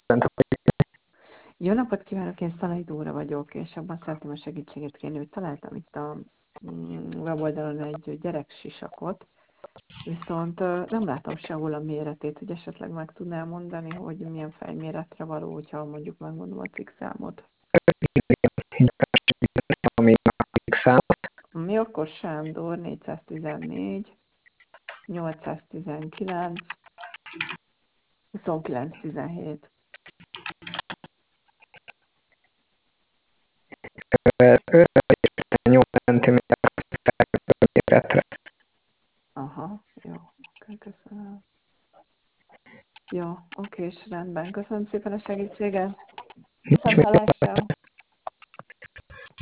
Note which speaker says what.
Speaker 1: Jó napot kívánok, én Szalai Dóra vagyok, és abban szeretném a segítségét kérni, hogy találtam itt a weboldalon egy gyereksisakot, viszont nem látom sehol a méretét, hogy esetleg meg tudnál mondani, hogy milyen fejméretre való, hogyha mondjuk megmondom a cikkszámot. Mi akkor Sándor 414, 819, 2917.
Speaker 2: 8 centiméter méretre.
Speaker 1: Aha, jó, oké, köszönöm. Jó, oké, és rendben. Köszönöm szépen a segítséget. Viszont hallásra!